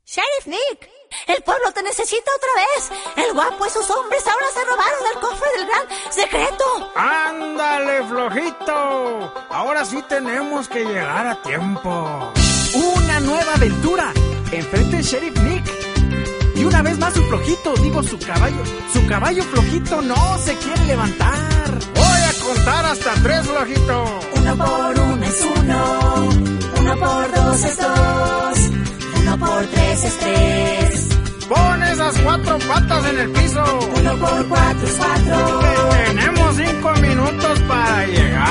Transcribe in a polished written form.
Sheriff Nick, el pueblo te necesita otra vez. El guapo y sus hombres ahora se robaron el cofre del gran secreto. ¡Ándale, flojito! Ahora sí tenemos que llegar a tiempo. ¡Una nueva aventura! Enfrente el Sheriff Nick. Y una vez más su flojito, su caballo flojito no se quiere levantar. Voy a contar hasta 3, flojito. 1 por 1 es 1, 1 por 2 es 2, 1 por 3 es 3. Pon esas 4 patas en el piso. 1 por 4 es 4. Tenemos 5 minutos para llegar.